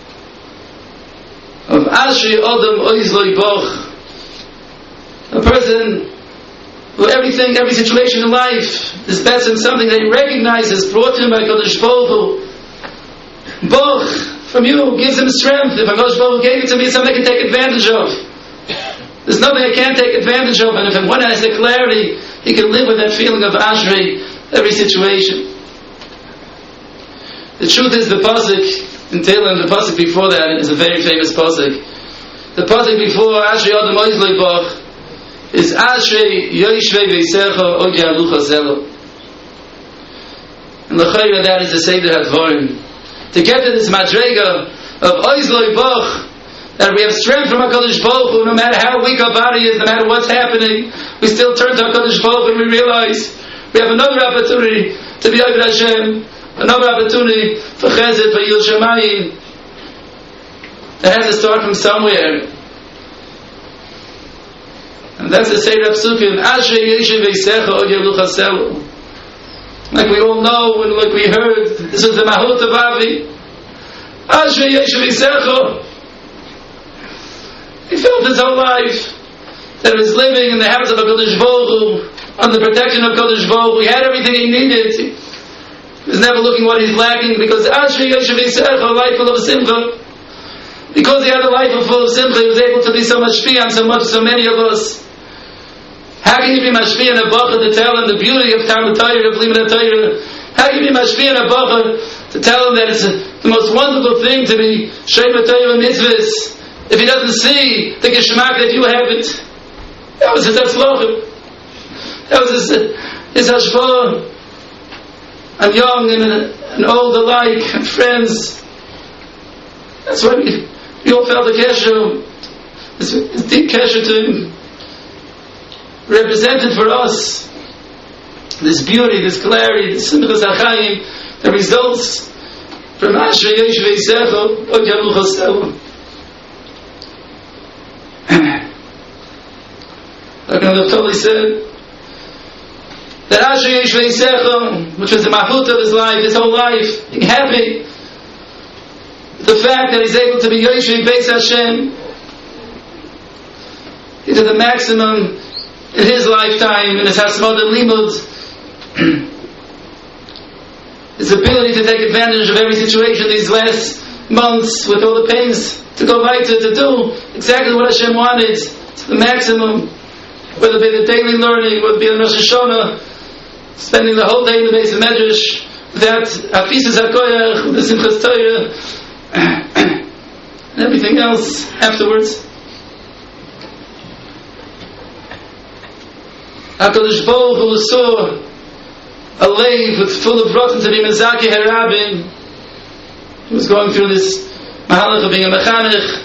of Ashri Odom Oiz Lo Yiboch. A person who everything, every situation in life is best in something that he recognizes brought to him by Kodesh Baruch Hu. Boch from you gives him strength. If Kodesh Baruch Hu gave it to me, it's something I can take advantage of. There's nothing I can't take advantage of, and if one has the clarity, he can live with that feeling of Ashri every situation. The truth is, the pasuk in Tehillim, the pasuk before that is a very famous pasuk. The pasuk before Ashrei Odom Oiz Lo Yiboch is Ashrei Yoshvei Veisecha Od Yalucha Zelo. And l'chayra, that is the Seder HaDvarim. To get to this madrega of Oiz Lo Yiboch, that we have strength from HaKadosh Baruch Hu, no matter how weak our body is, no matter what's happening, we still turn to HaKadosh Baruch Hu and we realize we have another opportunity to be Avodah Hashem, another opportunity for Chesed, for Yil Shamayim. That has to start from somewhere. And that's the Seder HaPsukim, Ashrei Yeshiv Veisecha Od Yalucha Zelo. Like we all know, and like we heard, this is the Mahut of Avi. Ashrei Yeshiv Veisecha. He felt his whole life that he was living in the house of HaKadosh Baruch Hu, under the protection of HaKadosh Baruch Hu. He had everything he needed. He was never looking what he's lacking, because Ashrei Yeshiv Veisecha, a life full of simcha. Because he had a life full of simcha, he was able to be so much shpia on so much, so many of us. How can you be mashpia in a bacha to tell him the beauty of Talmud Torah, of Limud Torah? How can you be mashpia in a bacha to tell him that it's the most wonderful thing to be Shema Torah mitzvahs, if he doesn't see the geschmack that you have it? That was his atzlochem. That was his, his hashpah. And young and, and old alike, and friends. That's why we, we all felt the kesher, this, this deep kesher to him, represented for us this beauty, this clarity, this simchas hachayim that results from Ashrei Yeshiv Veisecha Od Yalucha Zelo. Like Rav Toli said, that Ashrei Yeshiv Veisecha, which was the mahut of his life, his whole life, being happy, the fact that he's able to be Yeshiv Beis Hashem, he did the maximum in his lifetime, in his Hasmod and Limud, his ability to take advantage of every situation these last months with all the pains, to go weiter, to do exactly what Hashem wanted, to the maximum, whether it be the daily learning, whether it be the Rosh Hashanah, spending the whole day in the base of Medrash, that Hafizas HaKoyach, the Simchas Torah, and everything else afterwards. HaKadosh Baruch Hu saw a lave with full of rotten to be Mezaki Harabim. He was going through this Mahalach of being a Mechanech,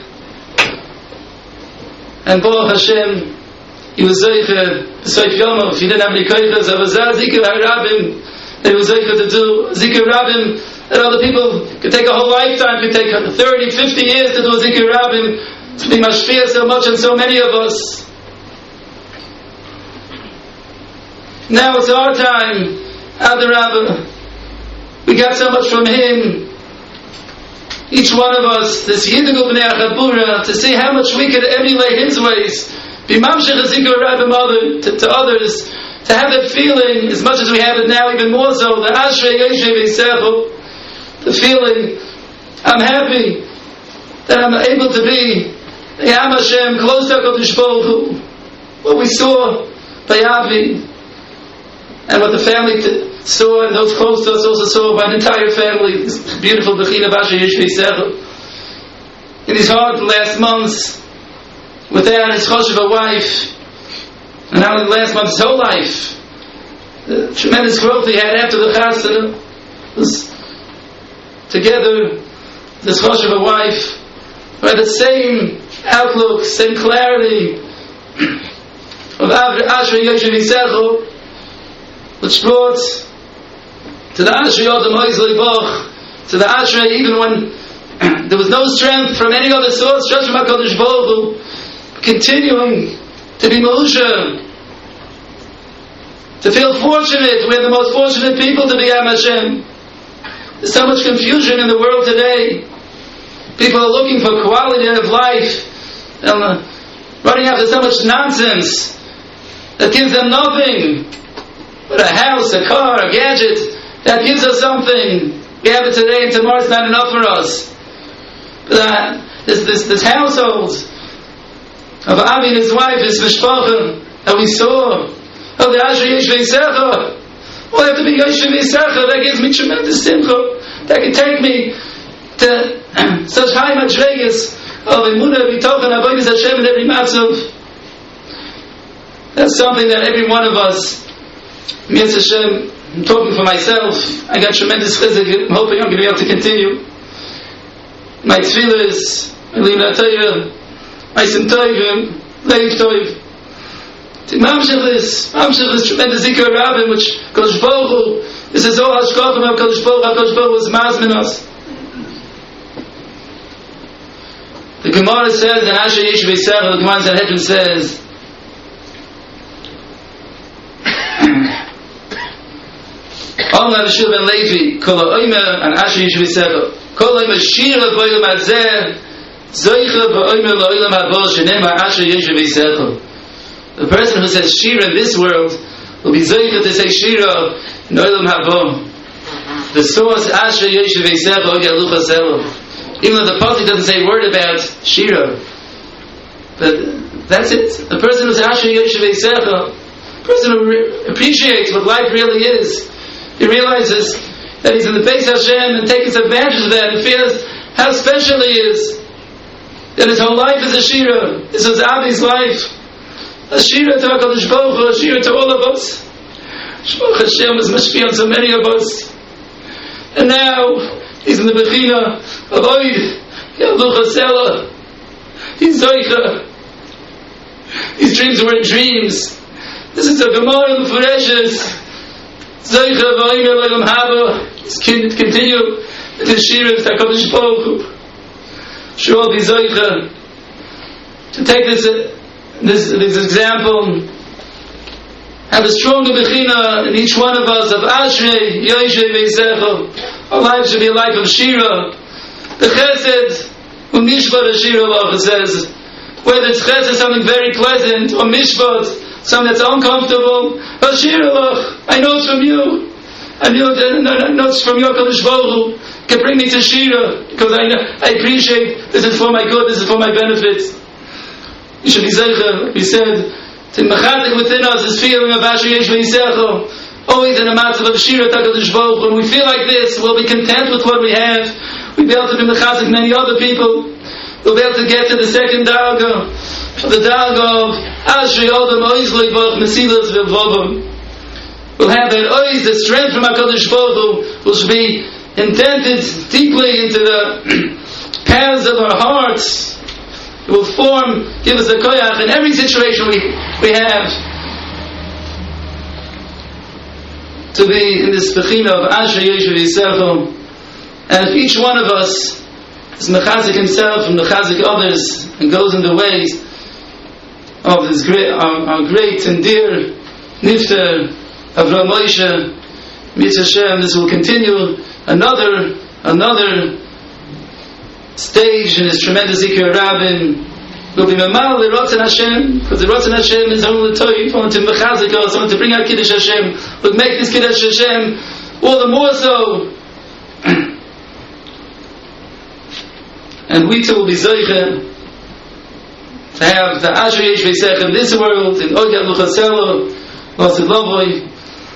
and Baruch Hashem, he was Zeicher, B'Soif Yomov, he didn't have any Koiches, but Zah Zikr HaRabim, that he was Zeicher to do Zikr Rabim, that other people could take a whole lifetime, could take thirty, fifty years to do a Zikr Rabim, to be mashpia so much on so many of us. Now it's our time, Adar Rabbah. We got so much from him. Each one of us, this Yidigul B'nei Achabura, to see how much we could emulate his ways, be mamshech a Zikr Rabim other, to, to others, to have that feeling, as much as we have it now, even more so, the Ashrei Yoshev Yisrael, the feeling, I'm happy that I'm able to be Yam Hashem, close to HaKadosh Baruch Hu. What we saw by Avi, and what the family t- saw, and those close to us also saw by the entire family, this beautiful Bechina Basha Yishvei Sechel. In his hard last months, without his Choshev wife, and how in the last month, his whole life, the tremendous growth he had after the Chasana, was together, this Choshev wife, who had the same outlook, same clarity of Ashrei Yoshev Yisrael, which brought to the Ashrei Yodam Hoizlei Boch, to the Ashrei even when there was no strength from any other source, just from HaKadosh Baruch Hu, continuing to be Moshe, to feel fortunate. We're the most fortunate people to be Am Hashem. There's so much confusion in the world today. People are looking for quality of life and uh, running after so much nonsense that gives them nothing but a house, a car, a gadget that gives us something. We have it today and tomorrow it's not enough for us. But uh, this, this, this household of Avi and his wife, his mishpacha, that we saw, of the Ashrei Yoshev Yisrael, well, I have to be Yoshev Yisrael, that gives me tremendous simcha, that can take me to such high madregas of emunah, bitochen, avodas Hashem in every matzav. That's something that every one of us, Mitzvah Hashem, I'm talking for myself, I got tremendous chizik, I'm hoping I'm going to be able to continue. My tefillas, my limnat Torah, my simtoivim, leiv toiv. To mamshech this, mamshech this tremendous Zikr Rabim, which Kodesh Baruch Hu, this is all hashkafim of Kodesh Baruch Hu, Kodesh Baruch Hu was mazmin us. The Gemara says, in Asher Yeshiv Yisrael, the Gemara Sanhedrin says, Om Avishur ben Levi, Kol ha'omer, and Asher Yeshiv Yisrael, Kol ha'omer shira v'olam hazeh, Zoicha v'omer la'olam haba, shenemar Asher Yeshiv Yisrael. The person who says shira in this world will be Zoicha to say shira in olam haba. The source, Asher Yeshiv Yisrael, Oge Alucha Selo. Even though the pasuk doesn't say a word about shira, but that's it. The person who's Asher Yoshev Yisrael, the person who re- appreciates what life really is, he realizes that he's in the Beis Hashem and takes advantage of that and feels how special he is. That his whole life is a shira. This was Avi's life, a shira to HaKadosh Baruch Hu, a shira to all of us. Shmuch Hashem was mashpi on so many of us, and now he's in the Bechina of Oid, Yalucha Sela. He's Zoicha. These dreams were dreams. This is a Gemara in the Fureshes. Zoicha v'oimer le'lam haba. He's continue with his shiras HaKadosh Baruch Hu. Sure, be Zoicha. To take this, this, this example, have a stronger Bechina in each one of us of Ashrei Yoshev Yisrael. Our life should be a life of Shira. The Chesed, Umishvar Shira, Allah says, whether it's chesed, something very pleasant, or mishpat, something that's uncomfortable. Hashiralach, I know it's from you. I know, I know it's from your Kadosh Baruch Hu. Can bring me to Shira, because I know, I appreciate this is for my good, this is for my benefit. You should be zeicher. We said, to mechazik within us this feeling of Asher Yesh V'Yisecho, always in a matter of Shira Takadosh Baruch Hu. When we feel like this, we'll be content with what we have. We'll be able to be mechazik many other people. We'll be able to get to the second darga, the darga of Asher Yodam Oizloi Baruch Mesilas V'Vobam. We'll have that oiz, the strength from HaKadosh Baruch Hu, which will be indented deeply into the paths of our hearts. It will form, give us the koyach in every situation we, we have to be in this bechina of Asher Yesh V'Yisecho. And if each one of us is mechazik himself and mechazik others and goes in the ways of this great, our, our great and dear Nifter Avraham Moshe, Mitzvah Hashem, this will continue another another stage in his tremendous Ikar Rabin. Will be Mamal the Ratzon Hashem, because the Ratzon Hashem is only to want to mechazik us, want to bring out Kiddush Hashem, would make this Kiddush Hashem all the more so. And we too will be zeicher to have the Asher Yesh V'Yisecho in this world, in Ogya Luchaselo, Lasid Lovoi,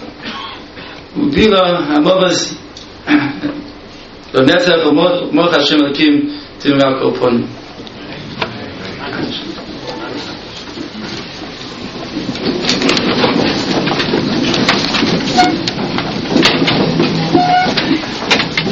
Ubila, Amavas, Lonetzach, Moch Hashem Akim, Tim Yaakov Pon.